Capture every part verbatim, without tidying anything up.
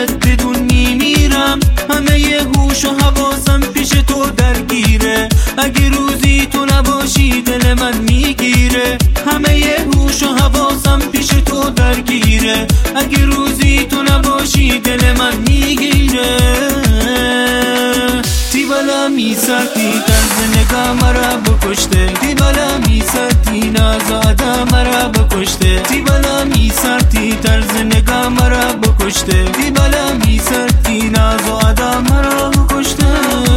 ببینمت بدون میمیرم. همه ی هوش و حواسم پیش تو درگیره، اگه روزی تو نباشی دل من میگیره. همه ی هوش و حواسم پیش تو درگیره، اگه روزی تو نباشی دل من میگیره. تی بالا میسرتی طرز نگاه مرا بکشته، تی بالا میسرتی ناز آدم مرا بکشته، تی بالا میسرتی طرز نگاه مرا بکشته، تی بالا میسرتی ناز آدم مرا بکشته.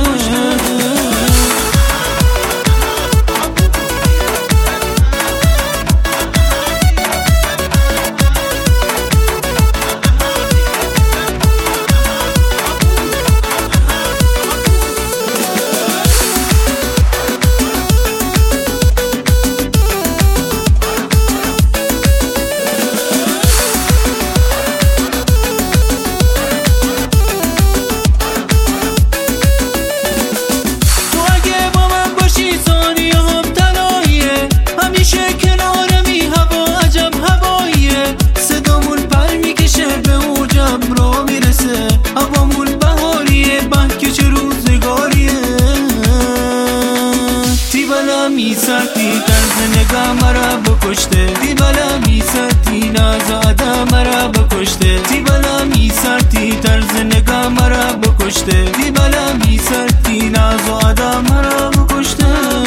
میسرتی طرز نگاه مرا بکشته، تی بالا میسرتی ناز آدم مرا بکشته، تی بالا میسرتی طرز نگاه مرا بکشته، تی بالا میسرتی ناز آدم مرا بکشته.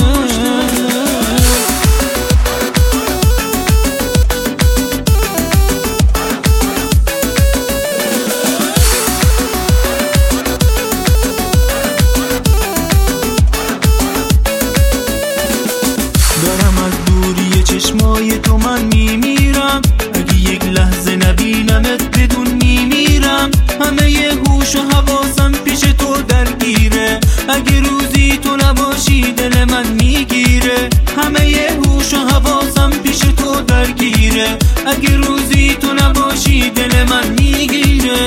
چشمای تو من میمیرم، اگه یک لحظه نبینمت بدون میمیرم. همه ی هوش و حواسم پیش تو درگیره، اگه روزی تو نباشی دل من میگیره. همه ی هوش و حواسم پیش تو درگیره، اگه روزی تو نباشی دل من میگیره.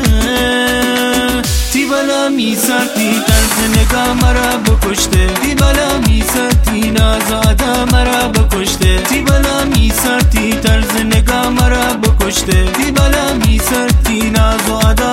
تی بالا میسرتی طرز نگاه مرا بکشته، تی بالا میسرتی ناز آدم مرا بکشته، تی بالا میسرتی طرز نگاه مرا بکشته، تی بالا میسرتی ناز آدم